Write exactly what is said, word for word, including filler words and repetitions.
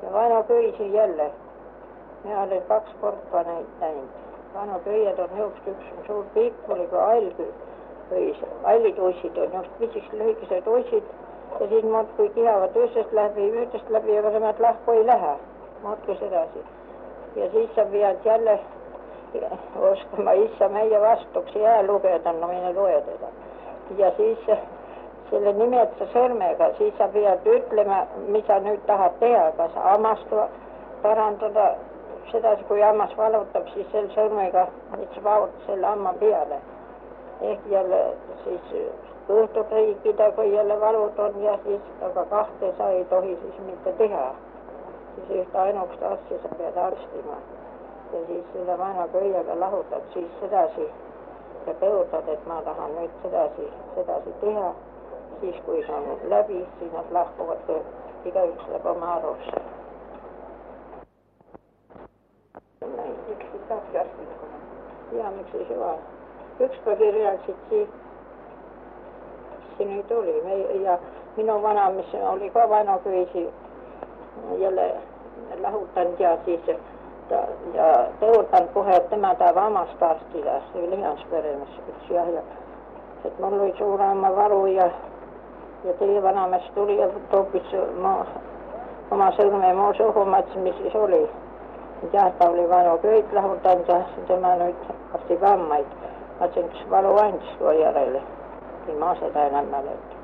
Vana köisi jälle. Minä olen kaksi korppa näinud. Vana köied on just üks on suur pikk oli kui allköis. Allituissid on just pisiksi lühikesed uissid ja siis muudkui kihavad ühest läbi, ühest läbi, aga nemad lahku ei lähe. Muudkus edasi. Ja siis sa pead jälle oskama issa meie vastuks jää lugeda, no mine loe teda. Ja siis selle nimetsa sõrmega, siis sa pead ütlema, mis sa nüüd tahad teha, kas hammast parandada, sedasi kui hammas valutab, siis selle sõrmega, et sa vahutad selle hamma peale. Ehk jälle siis õhtut riikida, kui jälle valud on ja siis, aga kahte sa ei tohi siis mitte teha. Siis ühte ainukest asja sa pead arstima. Ja siis selle vana köiega lahutad siis sedasi ja tõotad, et ma tahan nüüd sedasi, sedasi teha. Siis kui see on läbi, siis nad lahkuvad, igaüks läheb oma arusse. Miks siis kaks arstid kuna? Jaa, miks ei suva. Üks põhirjaalsid siin, siin nüüd oli. Ja minu vana, mis oli ka vana köisi, jälle lahutanud ja siis ta, ja tõotanud kohe, et tema tahab hammast arstida, see lihansperemes üks ja, ja et mul oli suurema varu ja ja teie vanamees tuli ja toopis ma, oma sõrme mu suhu, mõtlesin, mis siis oli. Jah, ta oli vanu köid lahutanud ja tema nüüd arstib hammaid. Mõtlesin, kas valu andis järele. Ei ma seda enam mäletan.